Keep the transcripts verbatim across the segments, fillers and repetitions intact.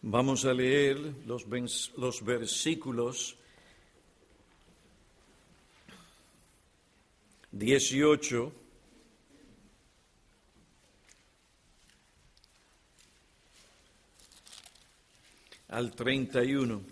Vamos a leer los, los versículos dieciocho al treinta y uno.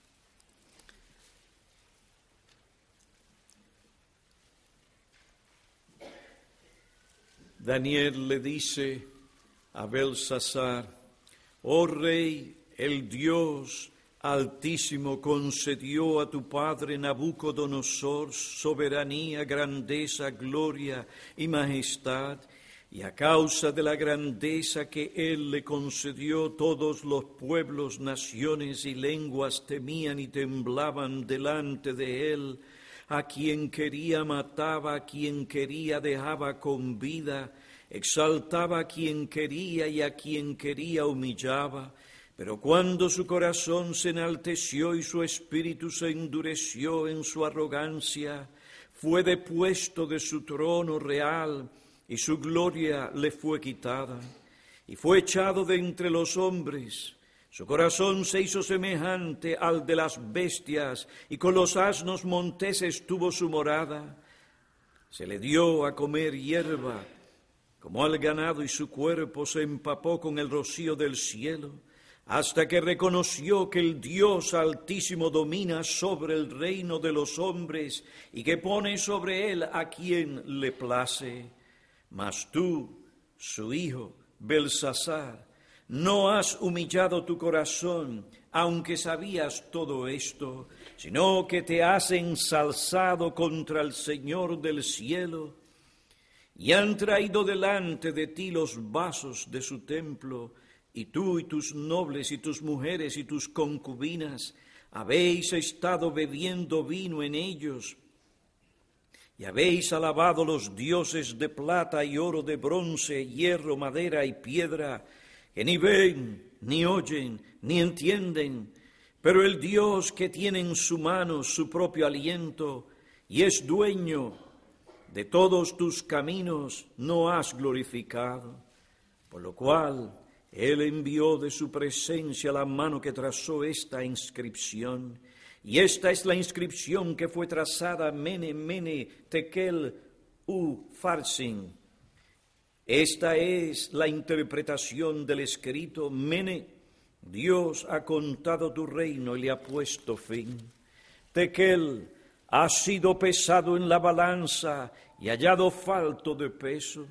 Daniel le dice a Belsasar: oh rey, el Dios Altísimo concedió a tu padre Nabucodonosor soberanía, grandeza, gloria y majestad, y a causa de la grandeza que él le concedió, todos los pueblos, naciones y lenguas temían y temblaban delante de él. A quien quería mataba, a quien quería dejaba con vida, exaltaba a quien quería y a quien quería humillaba. Pero cuando su corazón se enalteció y su espíritu se endureció en su arrogancia, fue depuesto de su trono real y su gloria le fue quitada, y fue echado de entre los hombres. Su corazón se hizo semejante al de las bestias, y con los asnos monteses tuvo su morada. Se le dio a comer hierba como al ganado, y su cuerpo se empapó con el rocío del cielo, hasta que reconoció que el Dios Altísimo domina sobre el reino de los hombres y que pone sobre él a quien le place. Mas tú, su hijo, Belsasar, no has humillado tu corazón, aunque sabías todo esto, sino que te has ensalzado contra el Señor del cielo, y han traído delante de ti los vasos de su templo, y tú y tus nobles y tus mujeres y tus concubinas habéis estado bebiendo vino en ellos, y habéis alabado los dioses de plata y oro, de bronce, hierro, madera y piedra, que ni ven, ni oyen, ni entienden, pero el Dios que tiene en su mano su propio aliento y es dueño de todos tus caminos, no has glorificado. Por lo cual él envió de su presencia la mano que trazó esta inscripción, y esta es la inscripción que fue trazada: Mene, Mene, Tekel, Upharsin. Esta es la interpretación del escrito: Mene, Dios ha contado tu reino y le ha puesto fin. Tekel, has sido pesado en la balanza y hallado falto de peso.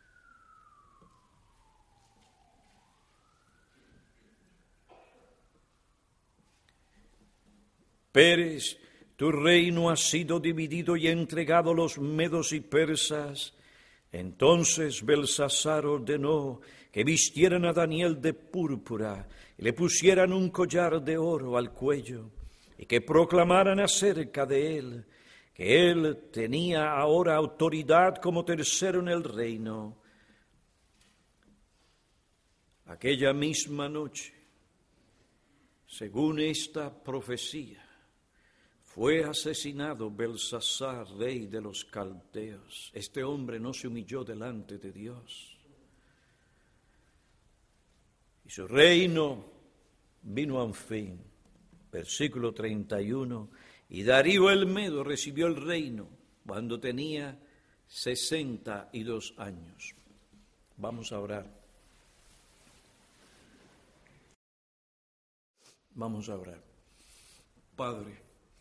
Pérez, tu reino ha sido dividido y entregado a los medos y persas. Entonces Belsasar ordenó que vistieran a Daniel de púrpura y le pusieran un collar de oro al cuello, y que proclamaran acerca de él que él tenía ahora autoridad como tercero en el reino. Aquella misma noche, según esta profecía, fue asesinado Belsasar, rey de los caldeos. Este hombre no se humilló delante de Dios, y su reino vino a un fin. Versículo treinta y uno. Y Darío el Medo recibió el reino cuando tenía sesenta y dos años. Vamos a orar. Vamos a orar. Padre,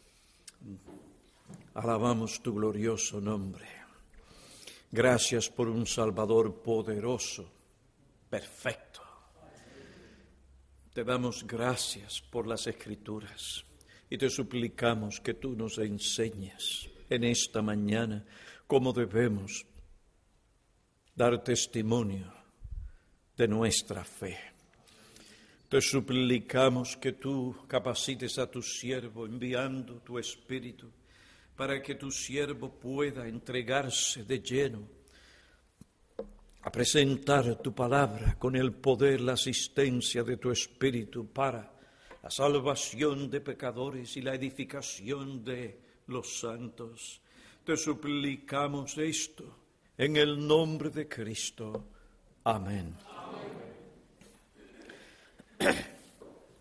alabamos tu glorioso nombre. Gracias por un Salvador poderoso, perfecto. Te damos gracias por las Escrituras y te suplicamos que tú nos enseñes en esta mañana cómo debemos dar testimonio de nuestra fe. Te suplicamos que tú capacites a tu siervo enviando tu Espíritu para que tu siervo pueda entregarse de lleno a presentar tu palabra con el poder, la asistencia de tu Espíritu para la salvación de pecadores y la edificación de los santos. Te suplicamos esto en el nombre de Cristo. Amén. Amén.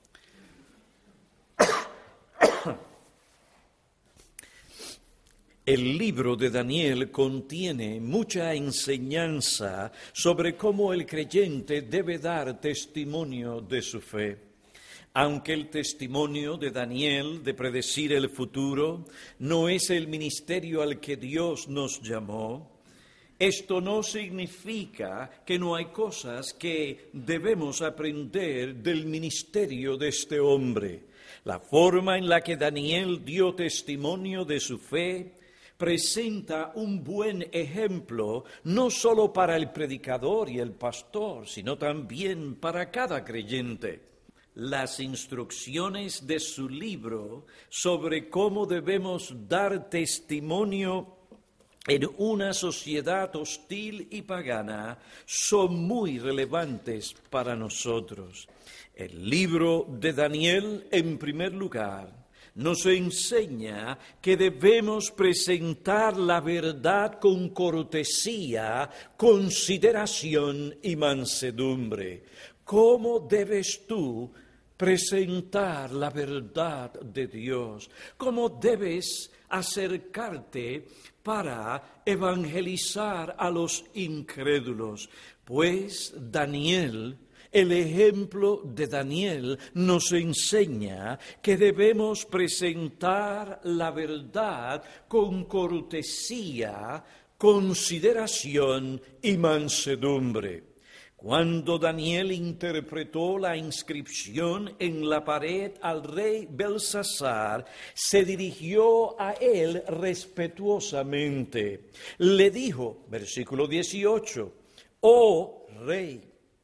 El libro de Daniel contiene mucha enseñanza sobre cómo el creyente debe dar testimonio de su fe. Aunque el testimonio de Daniel de predecir el futuro no es el ministerio al que Dios nos llamó, esto no significa que no hay cosas que debemos aprender del ministerio de este hombre. La forma en la que Daniel dio testimonio de su fe presenta un buen ejemplo no solo para el predicador y el pastor, sino también para cada creyente. Las instrucciones de su libro sobre cómo debemos dar testimonio en una sociedad hostil y pagana son muy relevantes para nosotros. El libro de Daniel, en primer lugar, nos enseña que debemos presentar la verdad con cortesía, consideración y mansedumbre. ¿Cómo debes tú presentar la verdad de Dios? ¿Cómo debes acercarte para evangelizar a los incrédulos? Pues Daniel, el ejemplo de Daniel nos enseña que debemos presentar la verdad con cortesía, consideración y mansedumbre. Cuando Daniel interpretó la inscripción en la pared al rey Belsasar, se dirigió a él respetuosamente. Le dijo, versículo dieciocho, «Oh rey».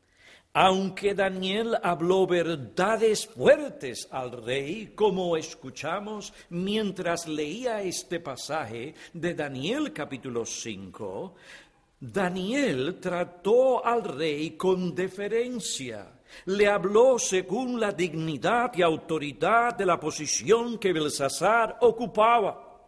Aunque Daniel habló verdades fuertes al rey, como escuchamos mientras leía este pasaje de Daniel capítulo cinco, Daniel trató al rey con deferencia, le habló según la dignidad y autoridad de la posición que Belsasar ocupaba.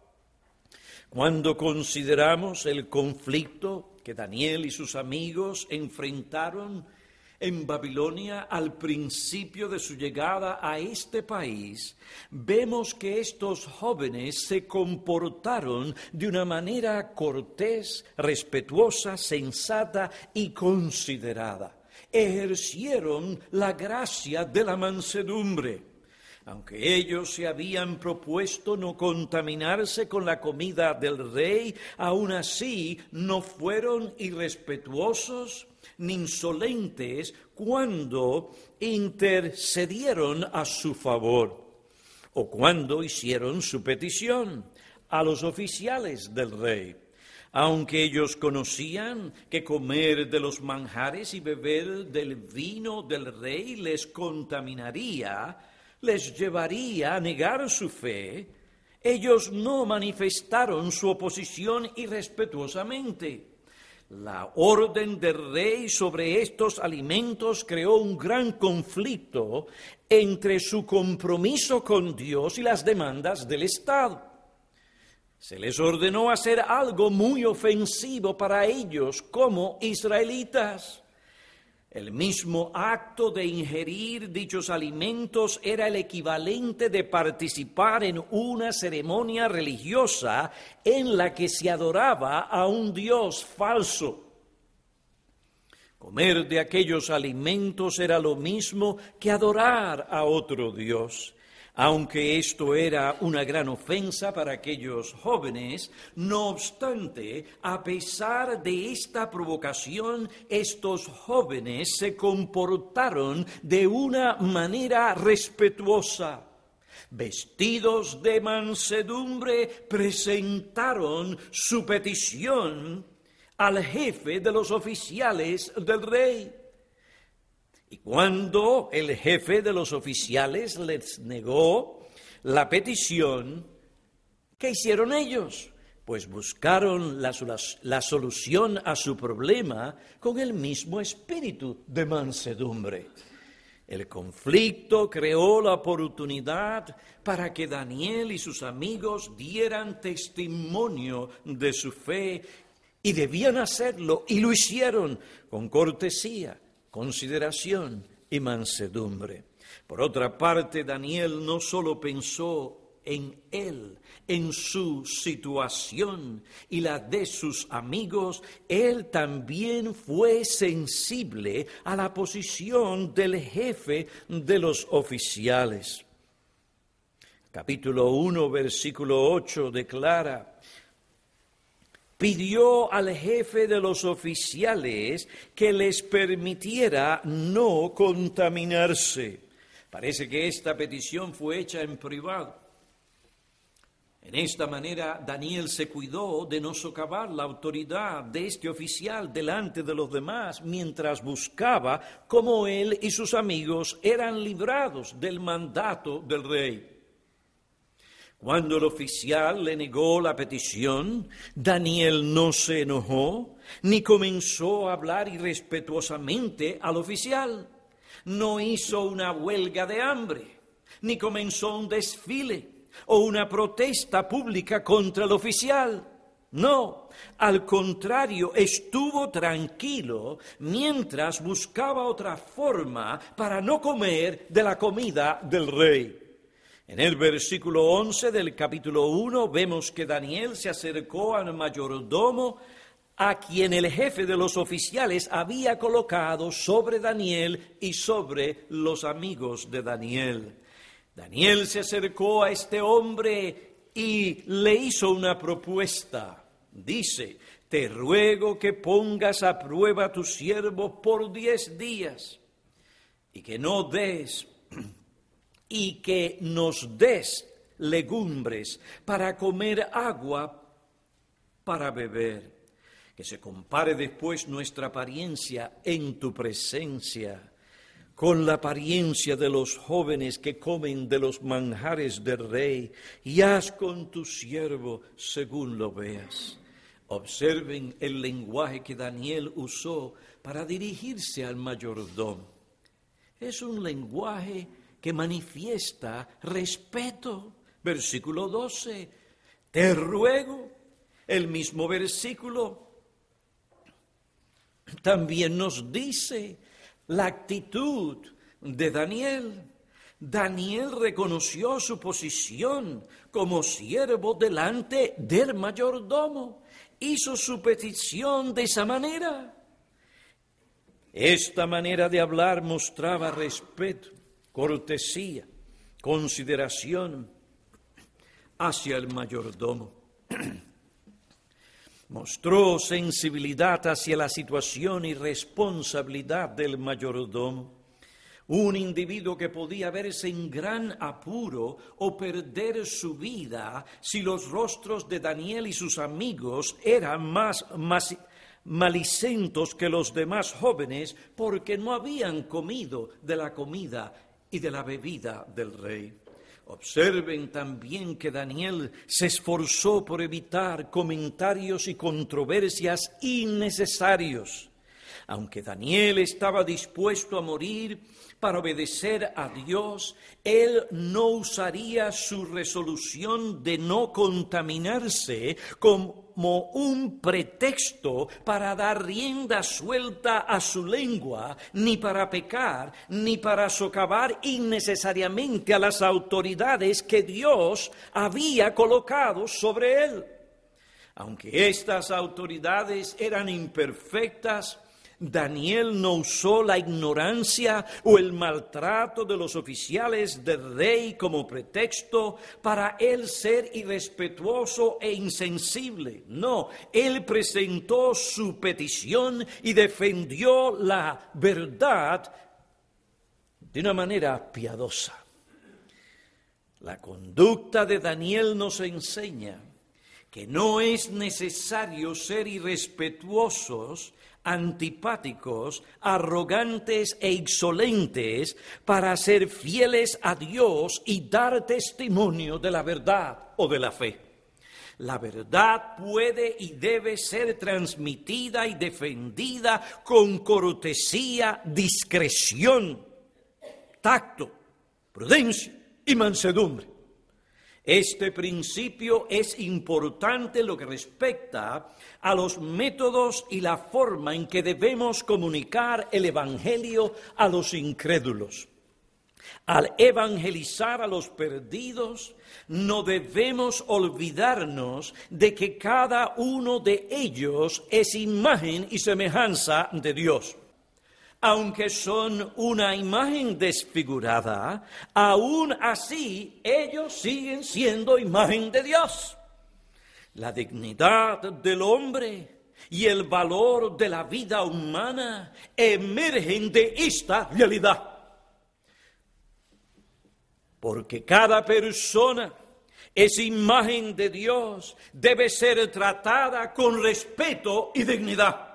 Cuando consideramos el conflicto que Daniel y sus amigos enfrentaron en Babilonia al principio de su llegada a este país, vemos que estos jóvenes se comportaron de una manera cortés, respetuosa, sensata y considerada. Ejercieron la gracia de la mansedumbre. Aunque ellos se habían propuesto no contaminarse con la comida del rey, aún así no fueron irrespetuosos ni insolentes cuando intercedieron a su favor o cuando hicieron su petición a los oficiales del rey. Aunque ellos conocían que comer de los manjares y beber del vino del rey les contaminaría, les llevaría a negar su fe, ellos no manifestaron su oposición irrespetuosamente. La orden del rey sobre estos alimentos creó un gran conflicto entre su compromiso con Dios y las demandas del Estado. Se les ordenó hacer algo muy ofensivo para ellos como israelitas. El mismo acto de ingerir dichos alimentos era el equivalente de participar en una ceremonia religiosa en la que se adoraba a un Dios falso. Comer de aquellos alimentos era lo mismo que adorar a otro Dios. Aunque esto era una gran ofensa para aquellos jóvenes, no obstante, a pesar de esta provocación, estos jóvenes se comportaron de una manera respetuosa. Vestidos de mansedumbre, presentaron su petición al jefe de los oficiales del rey. Y cuando el jefe de los oficiales les negó la petición, ¿qué hicieron ellos? Pues buscaron la, la solución a su problema con el mismo espíritu de mansedumbre. El conflicto creó la oportunidad para que Daniel y sus amigos dieran testimonio de su fe y debían hacerlo, y lo hicieron con cortesía, consideración y mansedumbre. Por otra parte, Daniel no solo pensó en él, en su situación y la de sus amigos, él también fue sensible a la posición del jefe de los oficiales. Capítulo uno, versículo ocho declara: pidió al jefe de los oficiales que les permitiera no contaminarse. Parece que esta petición fue hecha en privado. En esta manera, Daniel se cuidó de no socavar la autoridad de este oficial delante de los demás, mientras buscaba cómo él y sus amigos eran librados del mandato del rey. Cuando el oficial le negó la petición, Daniel no se enojó, ni comenzó a hablar irrespetuosamente al oficial. No hizo una huelga de hambre, ni comenzó un desfile o una protesta pública contra el oficial. No, al contrario, estuvo tranquilo mientras buscaba otra forma para no comer de la comida del rey. En el versículo once del capítulo uno vemos que Daniel se acercó al mayordomo a quien el jefe de los oficiales había colocado sobre Daniel y sobre los amigos de Daniel. Daniel se acercó a este hombre y le hizo una propuesta. Dice: te ruego que pongas a prueba a tu siervo por diez días y que no des... y que nos des legumbres para comer, agua para beber, que se compare después nuestra apariencia en tu presencia con la apariencia de los jóvenes que comen de los manjares del rey, y haz con tu siervo según lo veas. Observen el lenguaje que Daniel usó para dirigirse al mayordomo. Es un lenguaje que manifiesta respeto. Versículo doce, te ruego. El mismo versículo también nos dice la actitud de Daniel. Daniel reconoció su posición como siervo delante del mayordomo. Hizo su petición de esa manera. Esta manera de hablar mostraba respeto, cortesía, consideración hacia el mayordomo. Mostró sensibilidad hacia la situación y responsabilidad del mayordomo. Un individuo que podía verse en gran apuro o perder su vida si los rostros de Daniel y sus amigos eran más, más malicentos que los demás jóvenes porque no habían comido de la comida y de la bebida del rey. Observen también que Daniel se esforzó por evitar comentarios y controversias innecesarios. Aunque Daniel estaba dispuesto a morir para obedecer a Dios, él no usaría su resolución de no contaminarse como un pretexto para dar rienda suelta a su lengua, ni para pecar, ni para socavar innecesariamente a las autoridades que Dios había colocado sobre él. Aunque estas autoridades eran imperfectas, Daniel no usó la ignorancia o el maltrato de los oficiales del rey como pretexto para él ser irrespetuoso e insensible. No, él presentó su petición y defendió la verdad de una manera piadosa. La conducta de Daniel nos enseña que no es necesario ser irrespetuosos, antipáticos, arrogantes e insolentes para ser fieles a Dios y dar testimonio de la verdad o de la fe. La verdad puede y debe ser transmitida y defendida con cortesía, discreción, tacto, prudencia y mansedumbre. Este principio es importante en lo que respecta a los métodos y la forma en que debemos comunicar el Evangelio a los incrédulos. Al evangelizar a los perdidos, no debemos olvidarnos de que cada uno de ellos es imagen y semejanza de Dios. Aunque son una imagen desfigurada, aún así ellos siguen siendo imagen de Dios. La dignidad del hombre y el valor de la vida humana emergen de esta realidad. Porque cada persona es imagen de Dios, debe ser tratada con respeto y dignidad.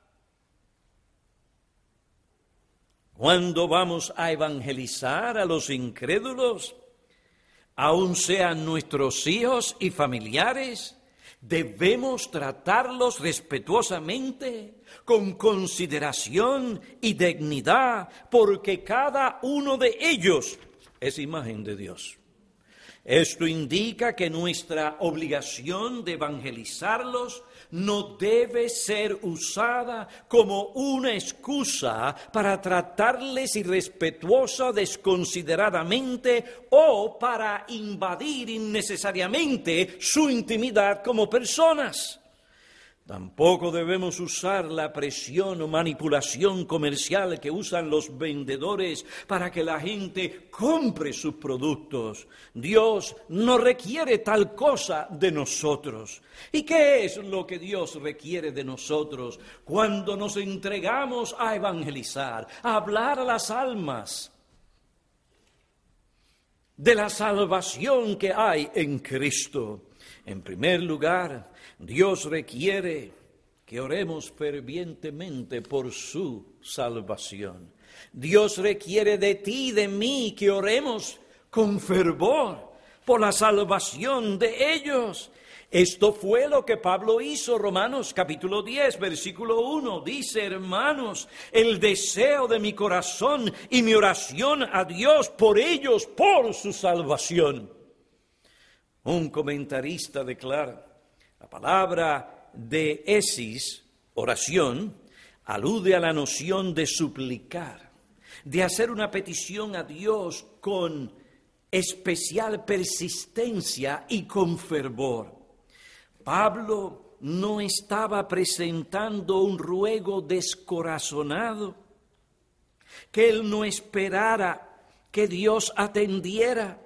Cuando vamos a evangelizar a los incrédulos, aun sean nuestros hijos y familiares, debemos tratarlos respetuosamente, con consideración y dignidad, porque cada uno de ellos es imagen de Dios. Esto indica que nuestra obligación de evangelizarlos no debe ser usada como una excusa para tratarles irrespetuosa, desconsideradamente o para invadir innecesariamente su intimidad como personas. Tampoco debemos usar la presión o manipulación comercial que usan los vendedores para que la gente compre sus productos. Dios no requiere tal cosa de nosotros. ¿Y qué es lo que Dios requiere de nosotros cuando nos entregamos a evangelizar, a hablar a las almas de la salvación que hay en Cristo? En primer lugar, Dios requiere que oremos fervientemente por su salvación. Dios requiere de ti y de mí que oremos con fervor por la salvación de ellos. Esto fue lo que Pablo hizo, Romanos capítulo diez, versículo uno. Dice, hermanos, el deseo de mi corazón y mi oración a Dios por ellos, por su salvación. Un comentarista declara, la palabra deesis, oración, alude a la noción de suplicar, de hacer una petición a Dios con especial persistencia y con fervor. Pablo no estaba presentando un ruego descorazonado, que él no esperara que Dios atendiera.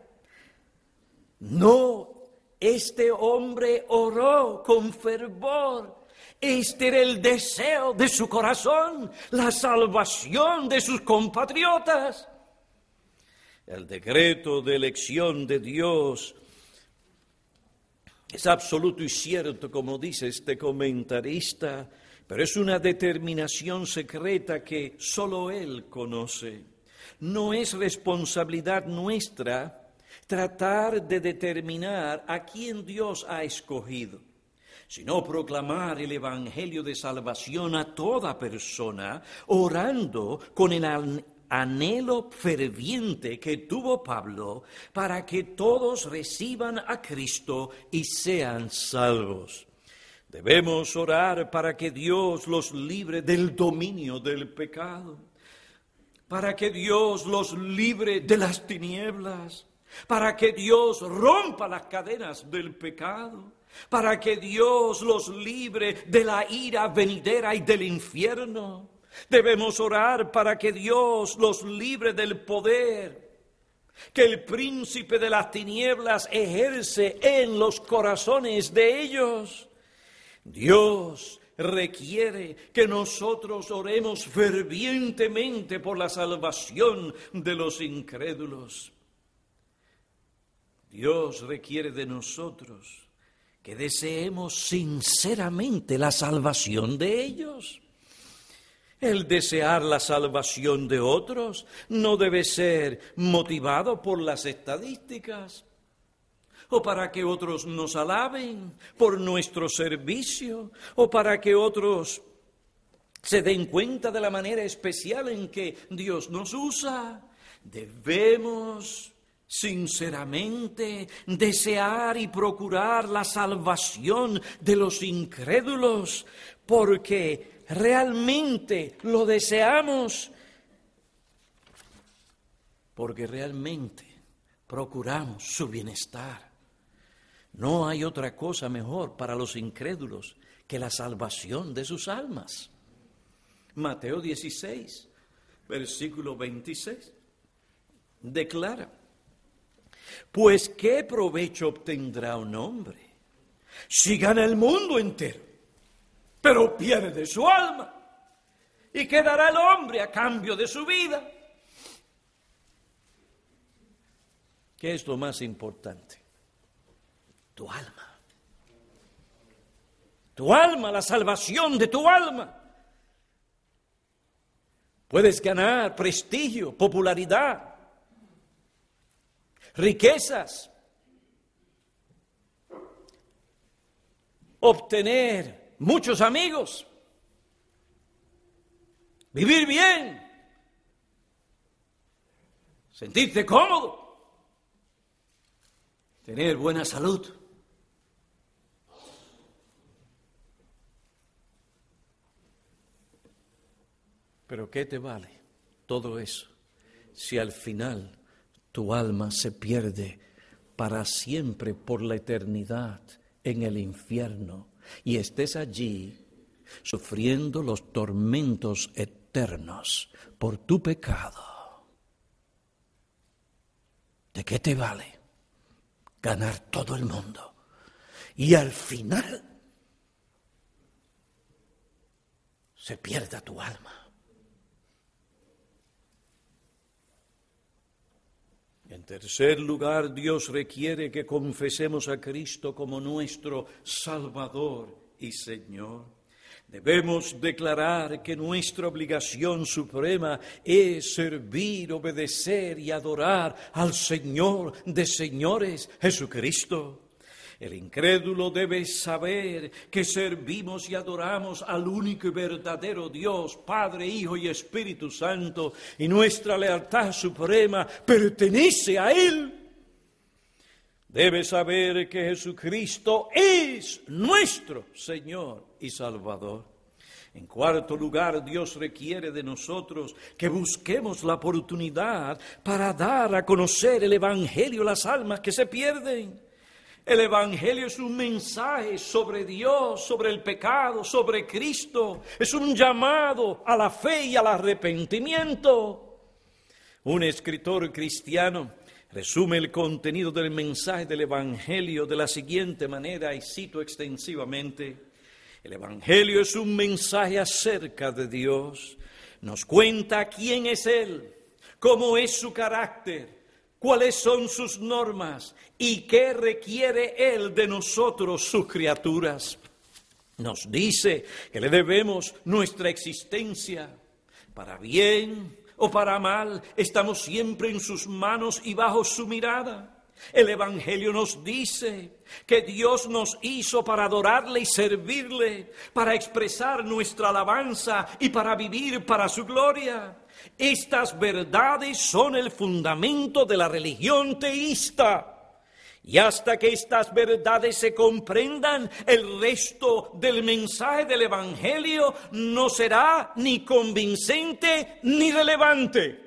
No, este hombre oró con fervor. Este era el deseo de su corazón, la salvación de sus compatriotas. El decreto de elección de Dios es absoluto y cierto, como dice este comentarista, pero es una determinación secreta que solo Él conoce. No es responsabilidad nuestra tratar de determinar a quién Dios ha escogido, sino proclamar el evangelio de salvación a toda persona, orando con el anhelo ferviente que tuvo Pablo para que todos reciban a Cristo y sean salvos. Debemos orar para que Dios los libre del dominio del pecado, para que Dios los libre de las tinieblas, para que Dios rompa las cadenas del pecado, para que Dios los libre de la ira venidera y del infierno. Debemos orar para que Dios los libre del poder que el príncipe de las tinieblas ejerce en los corazones de ellos. Dios requiere que nosotros oremos fervientemente por la salvación de los incrédulos. Dios requiere de nosotros que deseemos sinceramente la salvación de ellos. El desear la salvación de otros no debe ser motivado por las estadísticas o para que otros nos alaben por nuestro servicio o para que otros se den cuenta de la manera especial en que Dios nos usa. Debemos sinceramente desear y procurar la salvación de los incrédulos, porque realmente lo deseamos, porque realmente procuramos su bienestar. No hay otra cosa mejor para los incrédulos que la salvación de sus almas. Mateo dieciséis, versículo veintiséis, declara: pues ¿qué provecho obtendrá un hombre si gana el mundo entero, pero pierde su alma? ¿Y qué dará el hombre a cambio de su vida? ¿Qué es lo más importante? Tu alma. Tu alma, la salvación de tu alma. Puedes ganar prestigio, popularidad, riquezas, obtener muchos amigos, vivir bien, sentirte cómodo, tener buena salud. Pero ¿qué te vale todo eso si al final tu alma se pierde para siempre por la eternidad en el infierno y estés allí sufriendo los tormentos eternos por tu pecado? ¿De qué te vale ganar todo el mundo y al final se pierda tu alma? En tercer lugar, Dios requiere que confesemos a Cristo como nuestro Salvador y Señor. Debemos declarar que nuestra obligación suprema es servir, obedecer y adorar al Señor de señores, Jesucristo. El incrédulo debe saber que servimos y adoramos al único y verdadero Dios, Padre, Hijo y Espíritu Santo, y nuestra lealtad suprema pertenece a Él. Debe saber que Jesucristo es nuestro Señor y Salvador. En cuarto lugar, Dios requiere de nosotros que busquemos la oportunidad para dar a conocer el Evangelio a las almas que se pierden. El Evangelio es un mensaje sobre Dios, sobre el pecado, sobre Cristo. Es un llamado a la fe y al arrepentimiento. Un escritor cristiano resume el contenido del mensaje del Evangelio de la siguiente manera, y cito extensivamente: el Evangelio es un mensaje acerca de Dios. Nos cuenta quién es Él, cómo es su carácter, cuáles son sus normas y qué requiere Él de nosotros, sus criaturas. Nos dice que le debemos nuestra existencia. Para bien o para mal, estamos siempre en sus manos y bajo su mirada. El Evangelio nos dice que Dios nos hizo para adorarle y servirle, para expresar nuestra alabanza y para vivir para su gloria. Estas verdades son el fundamento de la religión teísta. Y hasta que estas verdades se comprendan, el resto del mensaje del Evangelio no será ni convincente ni relevante.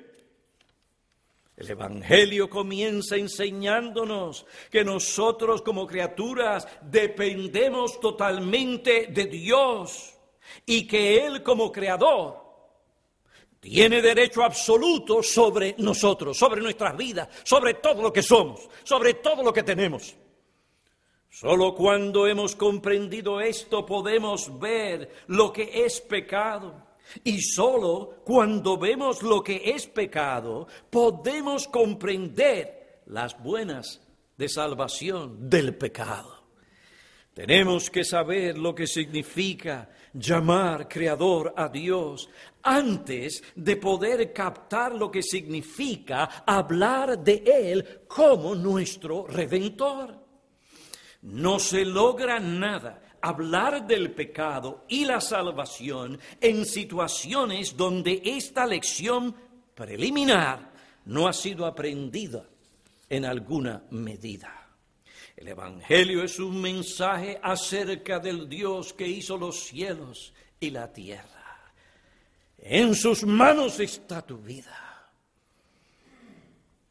El Evangelio comienza enseñándonos que nosotros como criaturas dependemos totalmente de Dios y que Él como creador tiene derecho absoluto sobre nosotros, sobre nuestras vidas, sobre todo lo que somos, sobre todo lo que tenemos. Solo cuando hemos comprendido esto podemos ver lo que es pecado. Y solo cuando vemos lo que es pecado podemos comprender las buenas de salvación del pecado. Tenemos que saber lo que significa llamar creador a Dios antes de poder captar lo que significa hablar de Él como nuestro Redentor. No se logra nada hablar del pecado y la salvación en situaciones donde esta lección preliminar no ha sido aprendida en alguna medida. El Evangelio es un mensaje acerca del Dios que hizo los cielos y la tierra. En sus manos está tu vida.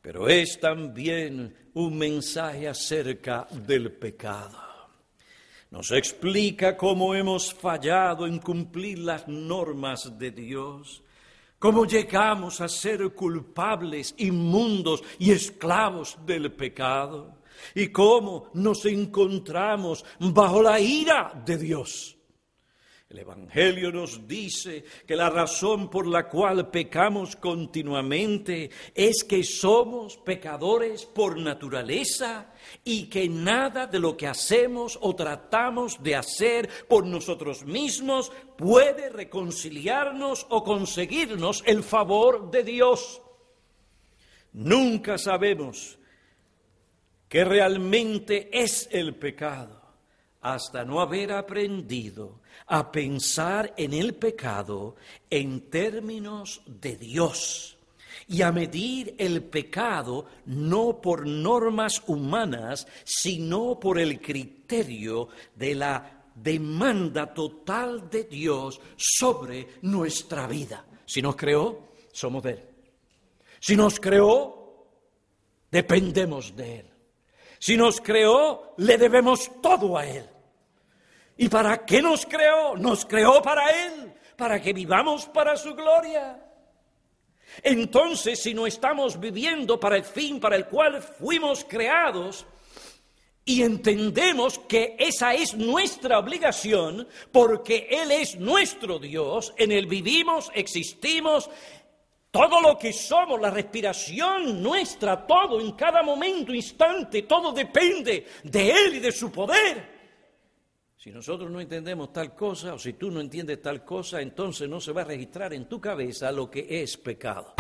pero es también un mensaje acerca del pecado. Nos explica cómo hemos fallado en cumplir las normas de Dios, cómo llegamos a ser culpables, inmundos y esclavos del pecado, y cómo nos encontramos bajo la ira de Dios. El Evangelio nos dice que la razón por la cual pecamos continuamente es que somos pecadores por naturaleza y que nada de lo que hacemos o tratamos de hacer por nosotros mismos puede reconciliarnos o conseguirnos el favor de Dios. Nunca sabemos qué realmente es el pecado hasta no haber aprendido a pensar en el pecado en términos de Dios y a medir el pecado no por normas humanas, sino por el criterio de la demanda total de Dios sobre nuestra vida. Si nos creó, somos de Él. Si nos creó, dependemos de Él. Si nos creó, le debemos todo a Él. ¿Y para qué nos creó? Nos creó para Él, para que vivamos para su gloria. Entonces, si no estamos viviendo para el fin para el cual fuimos creados, y entendemos que esa es nuestra obligación, porque Él es nuestro Dios, en Él vivimos, existimos, todo lo que somos, la respiración nuestra, todo en cada momento, instante, todo depende de Él y de su poder. Si nosotros no entendemos tal cosa, o si tú no entiendes tal cosa, entonces no se va a registrar en tu cabeza lo que es pecado.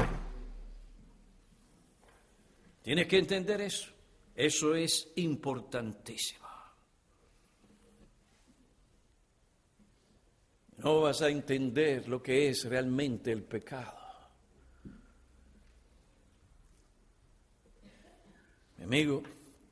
Tienes que entender eso. Eso es importantísimo. No vas a entender lo que es realmente el pecado. Mi amigo,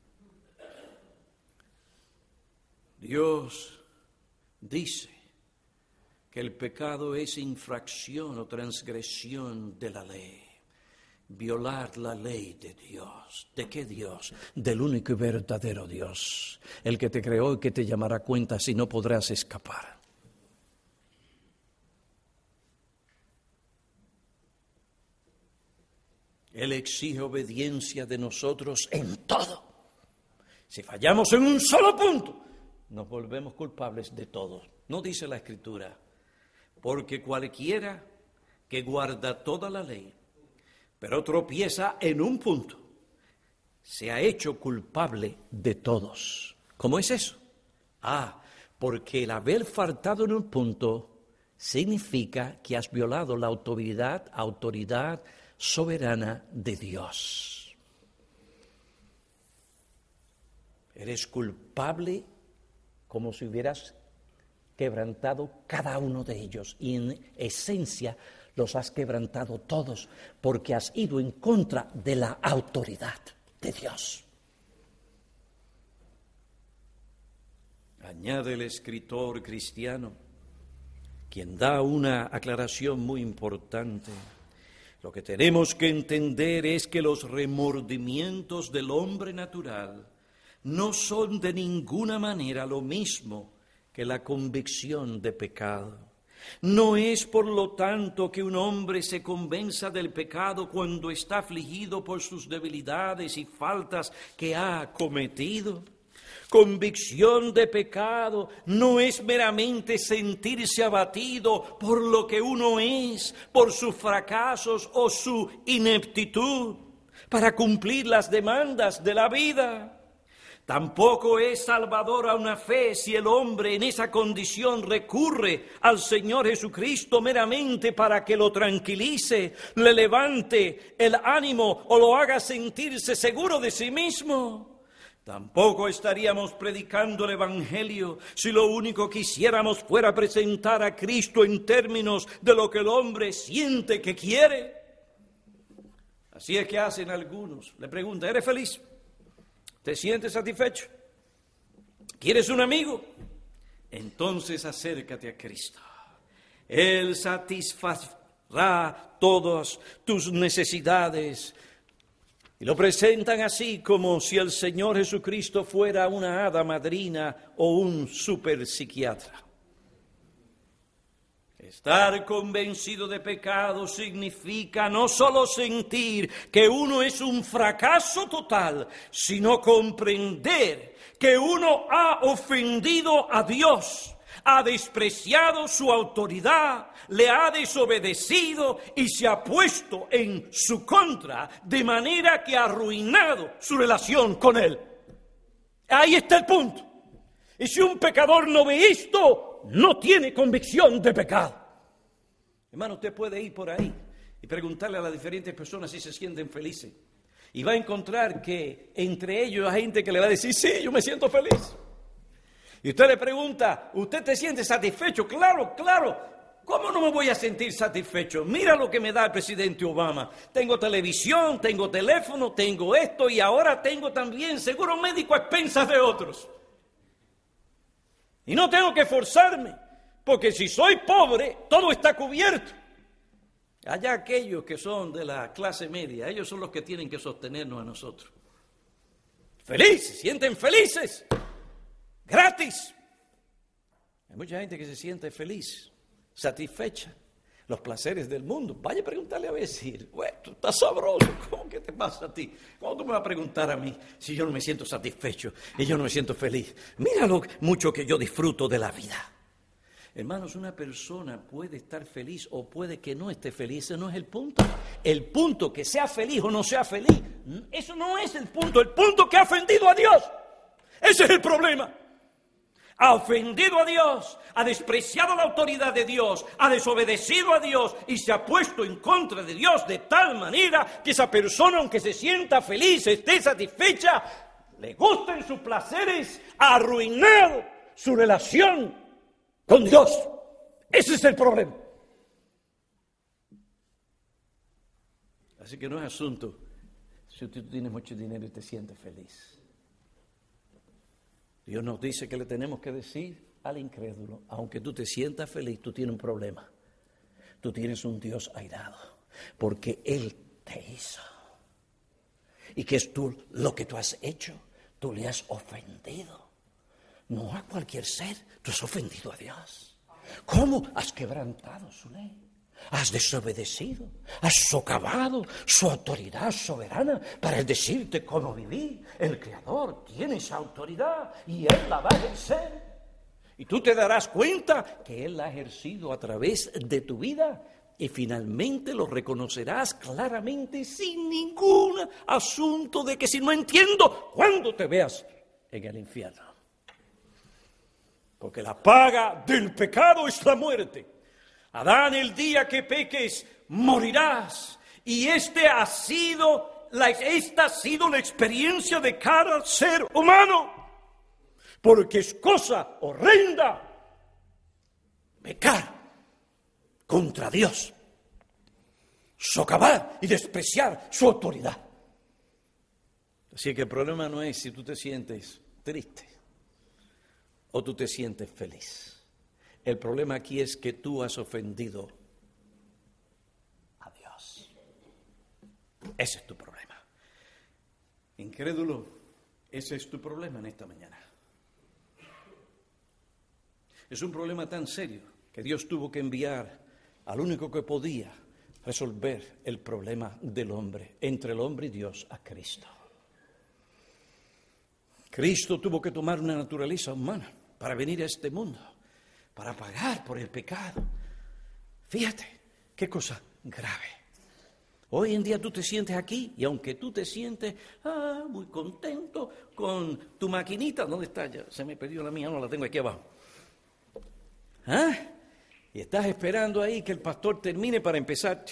Dios dice que el pecado es infracción o transgresión de la ley. Violar la ley de Dios. ¿De qué Dios? Del único y verdadero Dios. El que te creó y que te llamará a cuenta si no podrás escapar. Él exige obediencia de nosotros en todo. Si fallamos en un solo punto, nos volvemos culpables de todo. No dice la Escritura, porque cualquiera que guarda toda la ley, pero tropieza en un punto, se ha hecho culpable de todos. ¿Cómo es eso? Ah, porque el haber faltado en un punto significa que has violado la autoridad, autoridad soberana de Dios. Eres culpable como si hubieras quebrantado cada uno de ellos y en esencia los has quebrantado todos porque has ido en contra de la autoridad de Dios. Añade el escritor cristiano, quien da una aclaración muy importante. Lo que tenemos que entender es que los remordimientos del hombre natural no son de ninguna manera lo mismo que la convicción de pecado. No es, por lo tanto, que un hombre se convenza del pecado cuando está afligido por sus debilidades y faltas que ha cometido. Convicción de pecado no es meramente sentirse abatido por lo que uno es, por sus fracasos o su ineptitud para cumplir las demandas de la vida. Tampoco es salvadora una fe si el hombre en esa condición recurre al Señor Jesucristo meramente para que lo tranquilice, le levante el ánimo o lo haga sentirse seguro de sí mismo. Tampoco estaríamos predicando el Evangelio si lo único que hiciéramos fuera presentar a Cristo en términos de lo que el hombre siente que quiere. Así es que hacen algunos. Le preguntan, ¿eres feliz? ¿Te sientes satisfecho? ¿Quieres un amigo? Entonces acércate a Cristo. Él satisfará todas tus necesidades Y lo presentan así como si el Señor Jesucristo fuera una hada madrina o un superpsiquiatra. Estar convencido de pecado significa no solo sentir que uno es un fracaso total, sino comprender que uno ha ofendido a Dios, ha despreciado su autoridad, le ha desobedecido y se ha puesto en su contra, de manera que ha arruinado su relación con Él. Ahí está el punto. Y si un pecador no ve esto, no tiene convicción de pecado. Hermano, usted puede ir por ahí y preguntarle a las diferentes personas si se sienten felices. Y va a encontrar que entre ellos hay gente que le va a decir, sí, yo me siento feliz. Y usted le pregunta, ¿usted te siente satisfecho? Claro, claro. ¿Cómo no me voy a sentir satisfecho? Mira lo que me da el presidente Obama. Tengo televisión, tengo teléfono, tengo esto y ahora tengo también seguro médico a expensas de otros. Y no tengo que esforzarme, porque si soy pobre, todo está cubierto. Allá aquellos que son de la clase media, ellos son los que tienen que sostenernos a nosotros. Felices, sienten felices, gratis. Hay mucha gente que se siente feliz, satisfecha, los placeres del mundo. Vaya a preguntarle a decir, bueno, tú estás sabroso, ¿cómo que te pasa a ti? ¿Cómo tú me vas a preguntar a mí si yo no me siento satisfecho y yo no me siento feliz? Mira lo mucho que yo disfruto de la vida. Hermanos, una persona puede estar feliz o puede que no esté feliz, ese no es el punto. El punto que sea feliz o no sea feliz, eso no es el punto, el punto que ha ofendido a Dios. Ese es el problema. Ha ofendido a Dios, ha despreciado la autoridad de Dios, ha desobedecido a Dios y se ha puesto en contra de Dios de tal manera que esa persona, aunque se sienta feliz, esté satisfecha, le gusten sus placeres, ha arruinado su relación con Dios. Ese es el problema. Así que no es asunto si tú tienes mucho dinero y te sientes feliz. Dios nos dice que le tenemos que decir al incrédulo, aunque tú te sientas feliz, tú tienes un problema. Tú tienes un Dios airado, porque Él te hizo. Y que es tú lo que tú has hecho, tú le has ofendido. No a cualquier ser, tú has ofendido a Dios. ¿Cómo? Has quebrantado su ley. Has desobedecido, has socavado su autoridad soberana para decirte cómo vivir. El Creador tiene esa autoridad y Él la va a ejercer. Y tú te darás cuenta que Él la ha ejercido a través de tu vida y finalmente lo reconocerás claramente sin ningún asunto de que si no entiendo, cuando te veas en el infierno. Porque la paga del pecado es la muerte. Adán, el día que peques, morirás. Y este ha sido la, esta ha sido la experiencia de cada ser humano. Porque es cosa horrenda pecar contra Dios, socavar y despreciar su autoridad. Así que el problema no es si tú te sientes triste o tú te sientes feliz. El problema aquí es que tú has ofendido a Dios. Ese es tu problema. Incrédulo, ese es tu problema en esta mañana. Es un problema tan serio que Dios tuvo que enviar al único que podía resolver el problema del hombre, entre el hombre y Dios, a Cristo. Cristo tuvo que tomar una naturaleza humana para venir a este mundo, para pagar por el pecado. Fíjate, qué cosa grave. Hoy en día tú te sientes aquí y aunque tú te sientes ah, muy contento con tu maquinita, ¿dónde está? Ya se me perdió la mía, no la tengo aquí abajo. ¿Ah? Y estás esperando ahí que el pastor termine para empezar.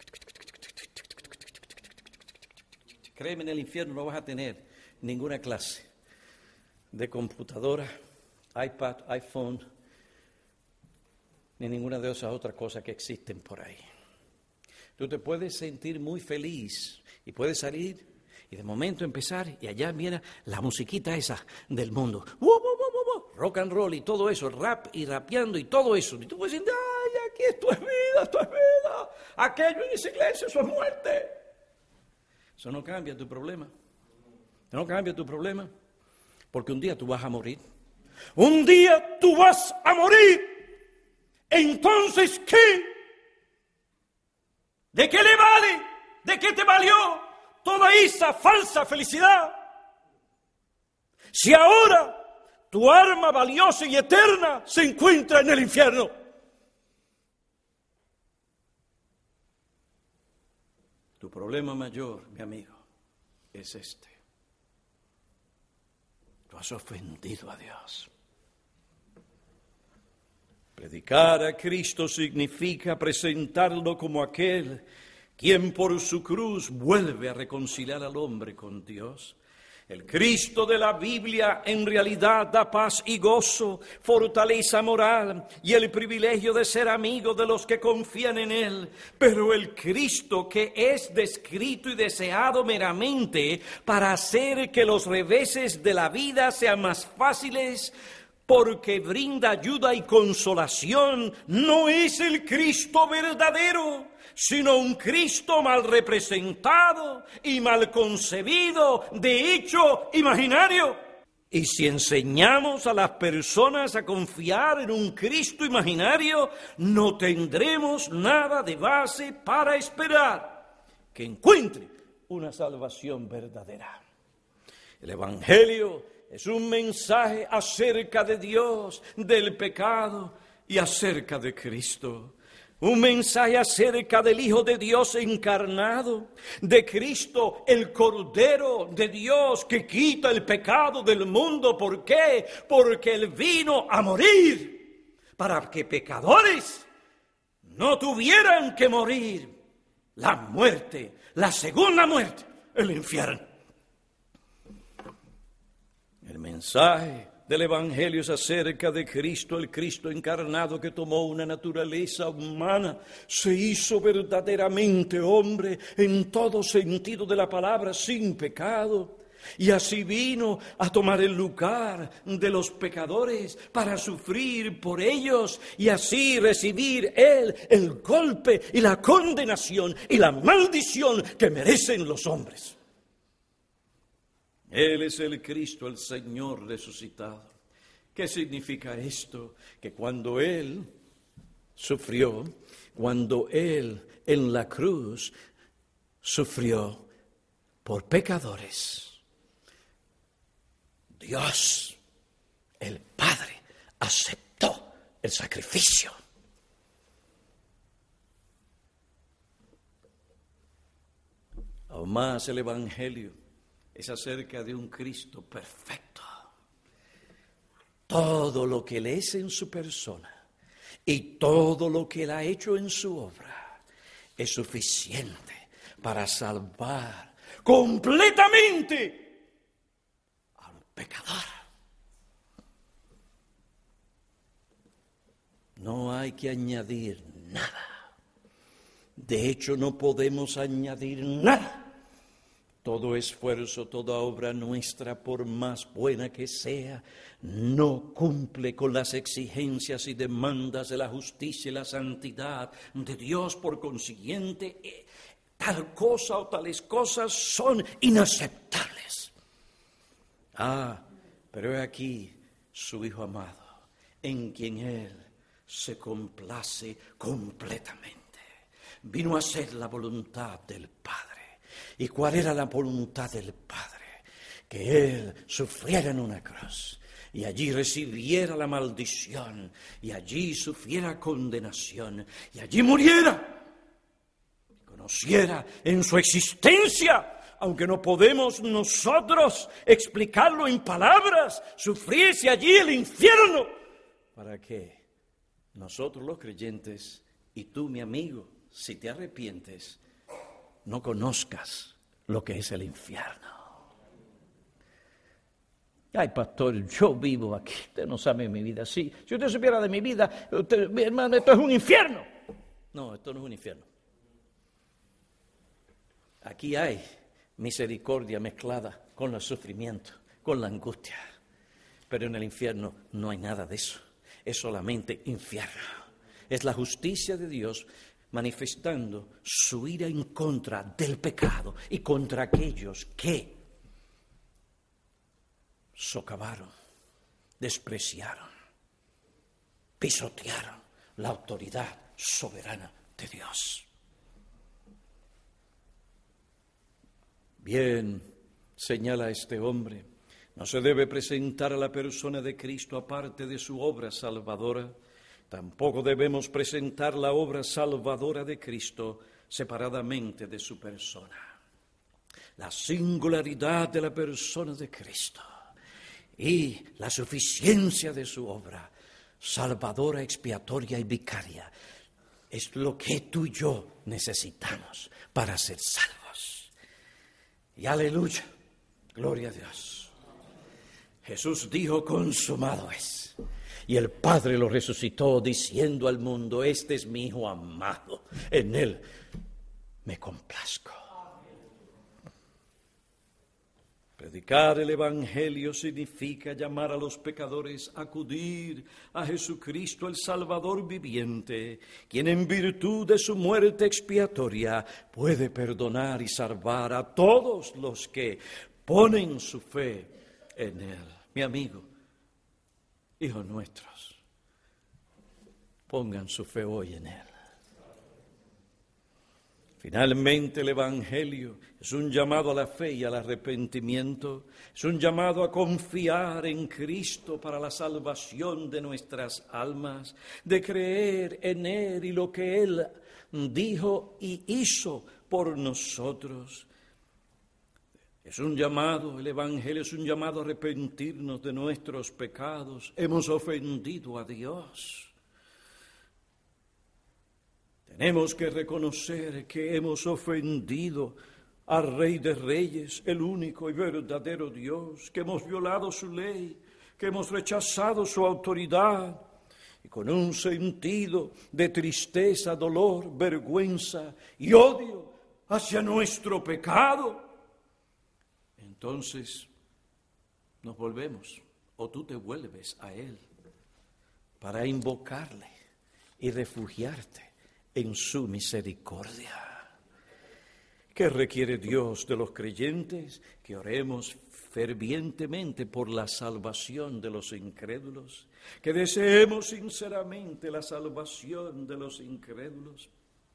Créeme, en el infierno no vas a tener ninguna clase de computadora, iPad, iPhone, ni ninguna de esas otras cosas que existen por ahí. Tú te puedes sentir muy feliz y puedes salir y de momento empezar y allá viene la musiquita esa del mundo. ¡Wow, wow, wow, wow! Rock and roll y todo eso, rap y rapeando y todo eso. Y tú puedes decir, ¡ay, aquí esto es vida, esto es vida! Aquello en esa iglesia, eso es muerte. Eso no cambia tu problema. No cambia tu problema. Porque un día tú vas a morir. Un día tú vas a morir. Entonces, ¿qué? ¿De qué le vale? ¿De qué te valió toda esa falsa felicidad? Si ahora tu arma valiosa y eterna se encuentra en el infierno. Tu problema mayor, mi amigo, es este. Tú has ofendido a Dios. Predicar a Cristo significa presentarlo como aquel quien por su cruz vuelve a reconciliar al hombre con Dios. El Cristo de la Biblia en realidad da paz y gozo, fortaleza moral y el privilegio de ser amigo de los que confían en Él. Pero el Cristo que es descrito y deseado meramente para hacer que los reveses de la vida sean más fáciles, porque brinda ayuda y consolación, no es el Cristo verdadero, sino un Cristo mal representado y mal concebido, de hecho imaginario. Y si enseñamos a las personas a confiar en un Cristo imaginario, no tendremos nada de base para esperar que encuentre una salvación verdadera. El Evangelio es un mensaje acerca de Dios, del pecado y acerca de Cristo. Un mensaje acerca del Hijo de Dios encarnado, de Cristo, el Cordero de Dios que quita el pecado del mundo. ¿Por qué? Porque Él vino a morir para que pecadores no tuvieran que morir la muerte, la segunda muerte, el infierno. El mensaje del Evangelio es acerca de Cristo, el Cristo encarnado que tomó una naturaleza humana, se hizo verdaderamente hombre en todo sentido de la palabra, sin pecado, y así vino a tomar el lugar de los pecadores para sufrir por ellos y así recibir Él el golpe y la condenación y la maldición que merecen los hombres. Él es el Cristo, el Señor resucitado. ¿Qué significa esto? Que cuando Él sufrió, cuando Él en la cruz sufrió por pecadores, Dios, el Padre, aceptó el sacrificio. Aún más el Evangelio es acerca de un Cristo perfecto. Todo lo que Él es en su persona y todo lo que Él ha hecho en su obra es suficiente para salvar completamente a un pecador. No hay que añadir nada. De hecho, no podemos añadir nada. Todo esfuerzo, toda obra nuestra, por más buena que sea, no cumple con las exigencias y demandas de la justicia y la santidad de Dios. Por consiguiente, tal cosa o tales cosas son inaceptables. Ah, pero he aquí su Hijo amado, en quien Él se complace completamente. Vino a hacer la voluntad del Padre. ¿Y cuál era la voluntad del Padre? Que Él sufriera en una cruz y allí recibiera la maldición y allí sufriera condenación y allí muriera. Conociera en su existencia, aunque no podemos nosotros explicarlo en palabras, sufriese allí el infierno. ¿Para qué? Nosotros los creyentes y tú, mi amigo, si te arrepientes, no conozcas lo que es el infierno. Ay, pastor, yo vivo aquí. Usted no sabe mi vida. Sí, si usted supiera de mi vida, usted, mi hermano, esto es un infierno. No, esto no es un infierno. Aquí hay misericordia mezclada con el sufrimiento, con la angustia. Pero en el infierno no hay nada de eso. Es solamente infierno. Es la justicia de Dios manifestando su ira en contra del pecado y contra aquellos que socavaron, despreciaron, pisotearon la autoridad soberana de Dios. Bien, señala este hombre, no se debe presentar a la persona de Cristo aparte de su obra salvadora. Tampoco debemos presentar la obra salvadora de Cristo separadamente de su persona. La singularidad de la persona de Cristo y la suficiencia de su obra salvadora, expiatoria y vicaria es lo que tú y yo necesitamos para ser salvos. Y aleluya, gloria a Dios. Jesús dijo, consumado es. Y el Padre lo resucitó diciendo al mundo, este es mi Hijo amado, en Él me complazco. Predicar el Evangelio significa llamar a los pecadores a acudir a Jesucristo el Salvador viviente, quien en virtud de su muerte expiatoria puede perdonar y salvar a todos los que ponen su fe en Él. Mi amigo, hijos nuestros, pongan su fe hoy en Él. Finalmente, el Evangelio es un llamado a la fe y al arrepentimiento, es un llamado a confiar en Cristo para la salvación de nuestras almas, de creer en Él y lo que Él dijo y hizo por nosotros. Es un llamado, el Evangelio es un llamado a arrepentirnos de nuestros pecados. Hemos ofendido a Dios. Tenemos que reconocer que hemos ofendido al Rey de Reyes, el único y verdadero Dios, que hemos violado su ley, que hemos rechazado su autoridad, y con un sentido de tristeza, dolor, vergüenza y odio hacia nuestro pecado, entonces nos volvemos, o tú te vuelves a Él, para invocarle y refugiarte en su misericordia. ¿Qué requiere Dios de los creyentes? Que oremos fervientemente por la salvación de los incrédulos, que deseemos sinceramente la salvación de los incrédulos.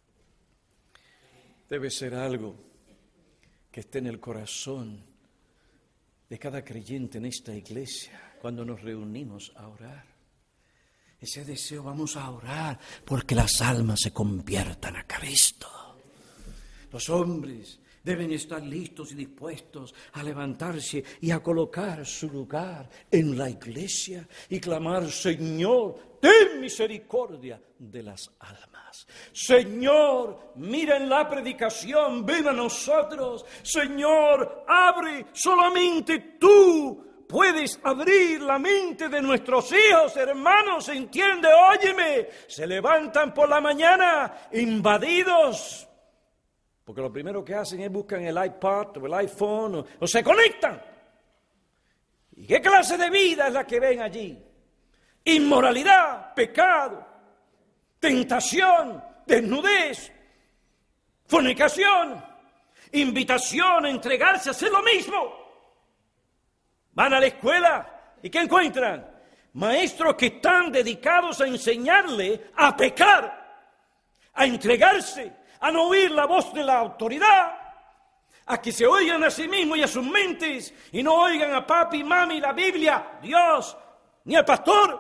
Debe ser algo que esté en el corazón de cada creyente en esta iglesia cuando nos reunimos a orar. Ese deseo, vamos a orar porque las almas se conviertan a Cristo. Los hombres deben estar listos y dispuestos a levantarse y a colocar su lugar en la iglesia y clamar, Señor, ten misericordia de las almas. Señor, mira en la predicación, ven a nosotros. Señor, abre, solamente tú puedes abrir la mente de nuestros hijos, hermanos, entiende, óyeme, se levantan por la mañana invadidos, porque lo primero que hacen es buscar el iPad o el iPhone o, o se conectan. ¿Y qué clase de vida es la que ven allí? Inmoralidad, pecado, tentación, desnudez, fornicación, invitación a entregarse a hacer lo mismo. Van a la escuela y ¿qué encuentran? Maestros que están dedicados a enseñarle a pecar, a entregarse, a no oír la voz de la autoridad, a que se oigan a sí mismos y a sus mentes y no oigan a papi, mami, la Biblia, Dios, ni al pastor.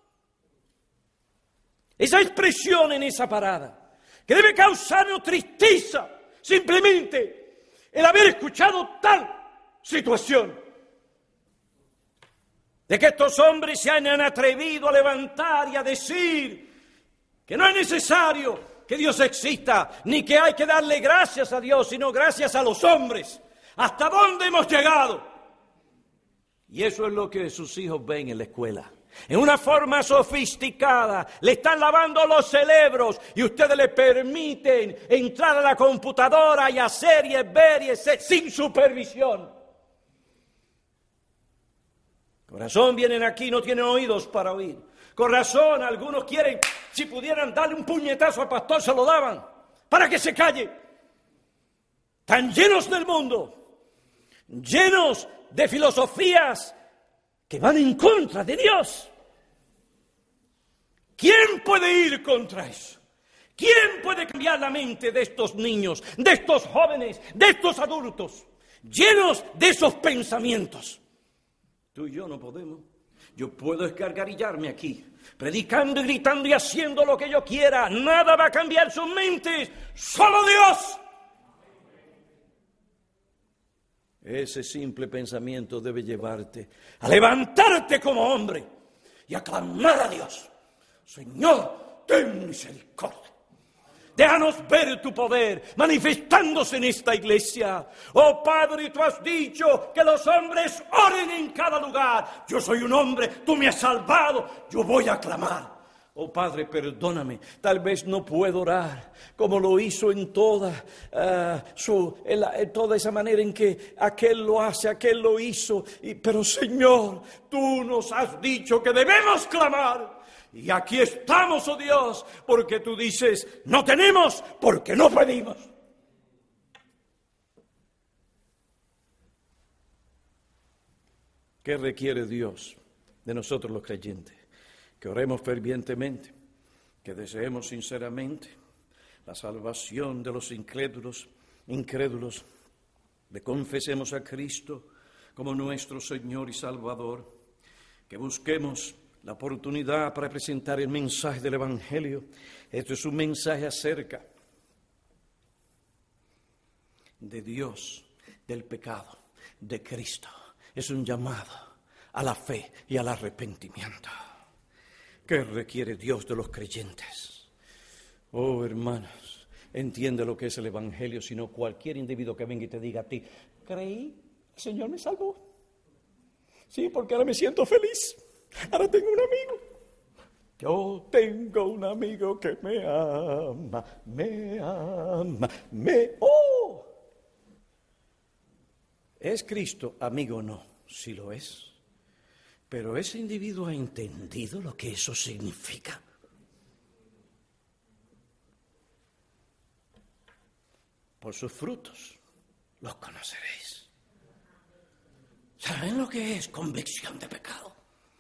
Esa expresión en esa parada, que debe causarnos tristeza, simplemente el haber escuchado tal situación. De que estos hombres se han atrevido a levantar y a decir que no es necesario que Dios exista, ni que hay que darle gracias a Dios, sino gracias a los hombres. ¿Hasta dónde hemos llegado? Y eso es lo que sus hijos ven en la escuela. En una forma sofisticada, le están lavando los cerebros y ustedes le permiten entrar a la computadora y hacer y ver y hacer sin supervisión. Corazón, vienen aquí, no tienen oídos para oír. Con razón, algunos quieren, si pudieran darle un puñetazo al pastor, se lo daban, para que se calle. Están llenos del mundo, llenos de filosofías que van en contra de Dios. ¿Quién puede ir contra eso? ¿Quién puede cambiar la mente de estos niños, de estos jóvenes, de estos adultos, llenos de esos pensamientos? Tú y yo no podemos. Yo puedo escargarillarme aquí, predicando y gritando y haciendo lo que yo quiera. Nada va a cambiar sus mentes, solo Dios. Ese simple pensamiento debe llevarte a levantarte como hombre y a clamar a Dios. Señor, ten misericordia. Déjanos ver tu poder manifestándose en esta iglesia. Oh Padre, tú has dicho que los hombres oren en cada lugar. Yo soy un hombre, tú me has salvado, yo voy a clamar. Oh Padre, perdóname, tal vez no puedo orar como lo hizo en toda, uh, su, en la, en toda esa manera en que aquel lo hace, aquel lo hizo. Y, pero Señor, tú nos has dicho que debemos clamar. Y aquí estamos, oh Dios, porque tú dices, no tenemos porque no pedimos. ¿Qué requiere Dios de nosotros los creyentes? Que oremos fervientemente, que deseemos sinceramente la salvación de los incrédulos, incrédulos, que confesemos a Cristo como nuestro Señor y Salvador, que busquemos la oportunidad para presentar el mensaje del Evangelio. Esto es un mensaje acerca de Dios, del pecado, de Cristo. Es un llamado a la fe y al arrepentimiento. ¿Qué requiere Dios de los creyentes? Oh, hermanos, entiende lo que es el Evangelio, sino cualquier individuo que venga y te diga a ti, creí, el Señor me salvó. Sí, porque ahora me siento feliz. Ahora tengo un amigo. Yo tengo un amigo que me ama, me ama, me... ¡Oh! ¿Es Cristo amigo o no? Sí lo es. Pero ese individuo ha entendido lo que eso significa. Por sus frutos los conoceréis. ¿Saben lo que es convicción de pecado?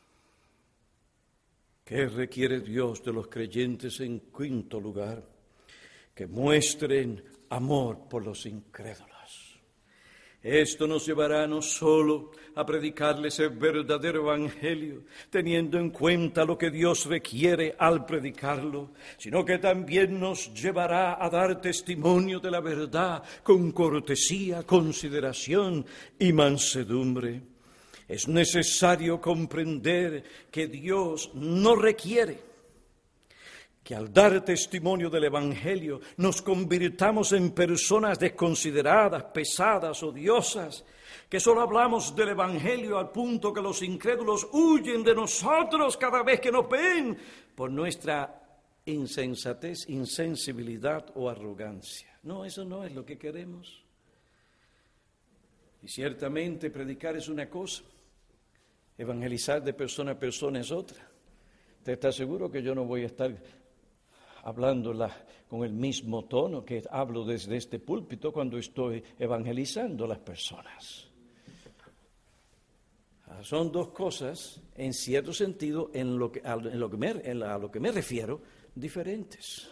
¿Qué requiere Dios de los creyentes en quinto lugar? Que muestren amor por los incrédulos. Esto nos llevará no solo a predicarles el verdadero evangelio, teniendo en cuenta lo que Dios requiere al predicarlo, sino que también nos llevará a dar testimonio de la verdad con cortesía, consideración y mansedumbre. Es necesario comprender que Dios no requiere que al dar testimonio del Evangelio nos convirtamos en personas desconsideradas, pesadas, odiosas, que solo hablamos del Evangelio al punto que los incrédulos huyen de nosotros cada vez que nos ven por nuestra insensatez, insensibilidad o arrogancia. No, eso no es lo que queremos. Y ciertamente predicar es una cosa, evangelizar de persona a persona es otra. ¿Te estás seguro que yo no voy a estar hablándola con el mismo tono que hablo desde este púlpito cuando estoy evangelizando a las personas? Son dos cosas, en cierto sentido, en lo que, en lo que me, en a lo que me refiero, diferentes.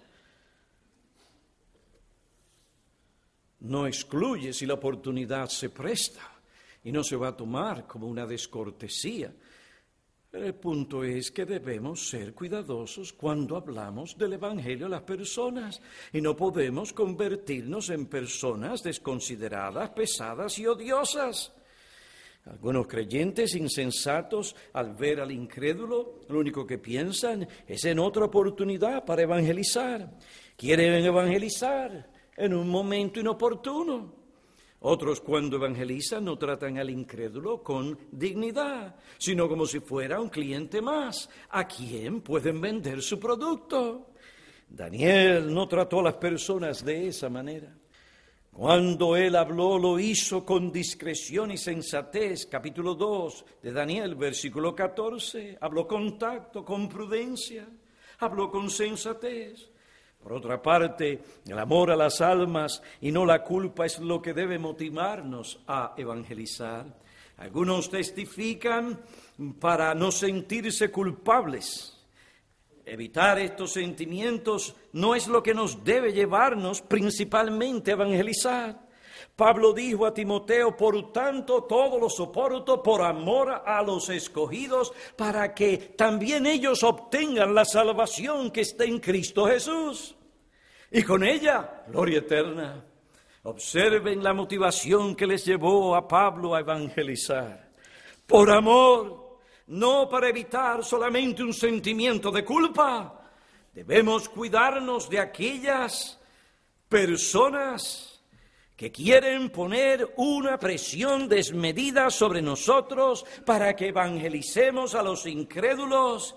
No excluye si la oportunidad se presta y no se va a tomar como una descortesía. Pero el punto es que debemos ser cuidadosos cuando hablamos del Evangelio a las personas y no podemos convertirnos en personas desconsideradas, pesadas y odiosas. Algunos creyentes insensatos, al ver al incrédulo, lo único que piensan es en otra oportunidad para evangelizar. Quieren evangelizar en un momento inoportuno. Otros, cuando evangelizan, no tratan al incrédulo con dignidad, sino como si fuera un cliente más, a quien pueden vender su producto. Daniel no trató a las personas de esa manera. Cuando él habló, lo hizo con discreción y sensatez. Capítulo dos de Daniel, versículo catorce. Habló con tacto, con prudencia, habló con sensatez. Por otra parte, el amor a las almas y no la culpa es lo que debe motivarnos a evangelizar. Algunos testifican para no sentirse culpables. Evitar estos sentimientos no es lo que nos debe llevarnos principalmente a evangelizar. Pablo dijo a Timoteo: por tanto, todo lo soporto por amor a los escogidos, para que también ellos obtengan la salvación que está en Cristo Jesús, y con ella gloria eterna. Observen la motivación que les llevó a Pablo a evangelizar. Por amor. No para evitar solamente un sentimiento de culpa. Debemos cuidarnos de aquellas personas que quieren poner una presión desmedida sobre nosotros para que evangelicemos a los incrédulos,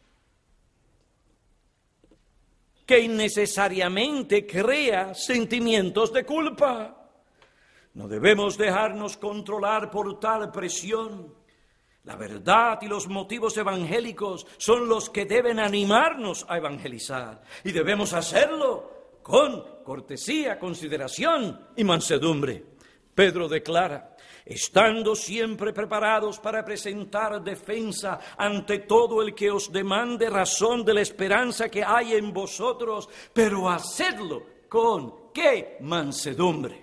que innecesariamente crea sentimientos de culpa. No debemos dejarnos controlar por tal presión. La verdad y los motivos evangélicos son los que deben animarnos a evangelizar, y debemos hacerlo con cortesía, consideración y mansedumbre. Pedro declara: estando siempre preparados para presentar defensa ante todo el que os demande razón de la esperanza que hay en vosotros, pero hacedlo con ¿qué? Mansedumbre.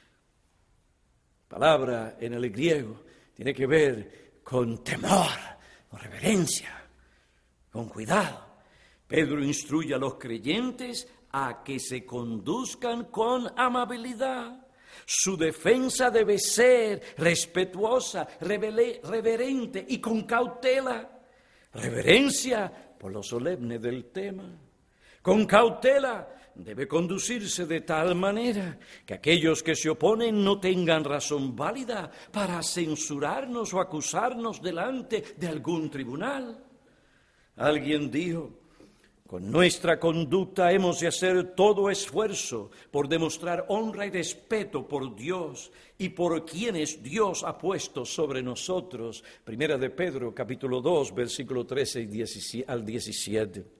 Palabra en el griego tiene que ver con temor, con reverencia, con cuidado. Pedro instruye a los creyentes a que se conduzcan con amabilidad. Su defensa debe ser respetuosa, revele, reverente y con cautela. Reverencia por lo solemne del tema. Con cautela debe conducirse de tal manera que aquellos que se oponen no tengan razón válida para censurarnos o acusarnos delante de algún tribunal. Alguien dijo: con nuestra conducta hemos de hacer todo esfuerzo por demostrar honra y respeto por Dios y por quienes Dios ha puesto sobre nosotros. Primera de Pedro, capítulo dos, versículo trece al diecisiete.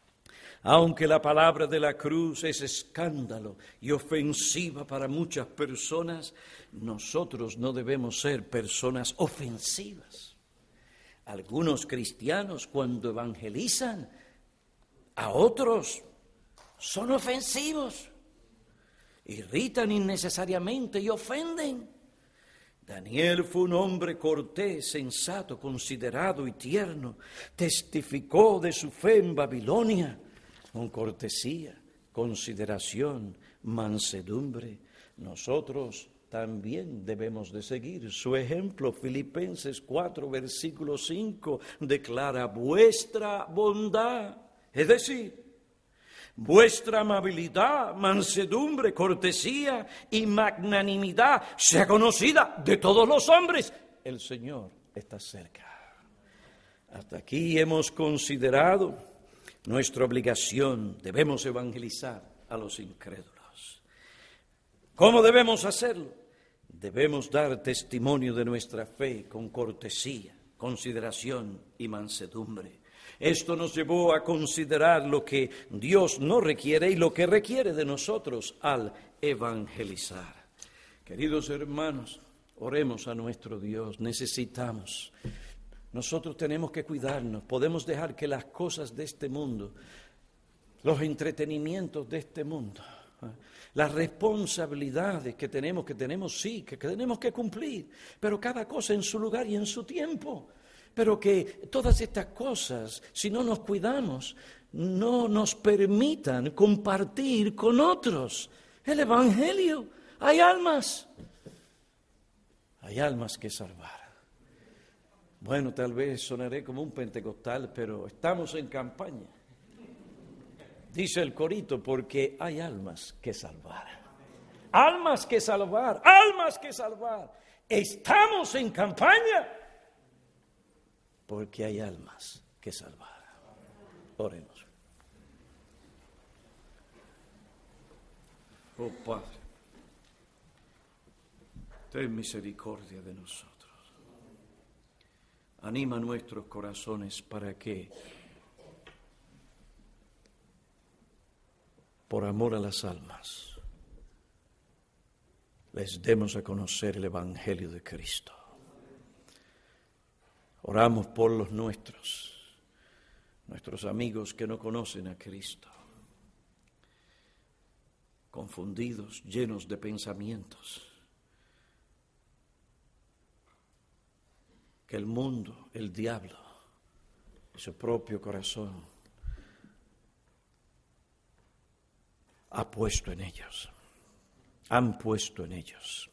Aunque la palabra de la cruz es escándalo y ofensiva para muchas personas, nosotros no debemos ser personas ofensivas. Algunos cristianos, cuando evangelizan a otros, son ofensivos, irritan innecesariamente y ofenden. Daniel fue un hombre cortés, sensato, considerado y tierno. Testificó de su fe en Babilonia con cortesía, consideración, mansedumbre. Nosotros también debemos de seguir su ejemplo. Filipenses cuatro, versículo cinco, declara: vuestra bondad, es decir, vuestra amabilidad, mansedumbre, cortesía y magnanimidad sea conocida de todos los hombres. El Señor está cerca. Hasta aquí hemos considerado nuestra obligación. Debemos evangelizar a los incrédulos. ¿Cómo debemos hacerlo? Debemos dar testimonio de nuestra fe con cortesía, consideración y mansedumbre. Esto nos llevó a considerar lo que Dios no requiere y lo que requiere de nosotros al evangelizar. Queridos hermanos, oremos a nuestro Dios. Necesitamos, nosotros tenemos que cuidarnos. Podemos dejar que las cosas de este mundo, los entretenimientos de este mundo, las responsabilidades que tenemos, que tenemos sí, que tenemos que cumplir, pero cada cosa en su lugar y en su tiempo. Pero que todas estas cosas, si no nos cuidamos, no nos permitan compartir con otros el Evangelio. Hay almas, hay almas que salvar. Bueno, tal vez sonaré como un pentecostal, pero estamos en campaña. Dice el corito, porque hay almas que salvar. Almas que salvar, almas que salvar. Estamos en campaña porque hay almas que salvar. Oremos. Oh Padre, ten misericordia de nosotros. Anima nuestros corazones para que, por amor a las almas, les demos a conocer el Evangelio de Cristo. Oramos por los nuestros, nuestros amigos que no conocen a Cristo, confundidos, llenos de pensamientos, que el mundo, el diablo y su propio corazón ha puesto en ellos, han puesto en ellos.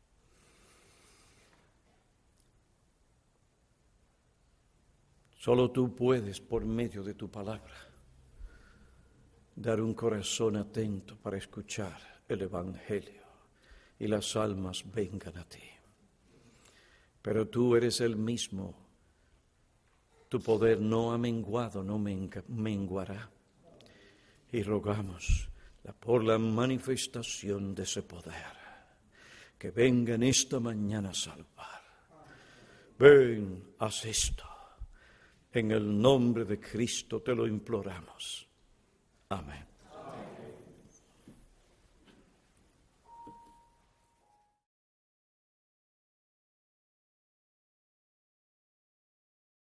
Solo tú puedes, por medio de tu palabra, dar un corazón atento para escuchar el Evangelio y las almas vengan a ti. Pero tú eres el mismo, tu poder no ha menguado, no menguará. Y rogamos por la manifestación de ese poder, que venga en esta mañana a salvar. Ven, haz esto. En el nombre de Cristo te lo imploramos. Amén.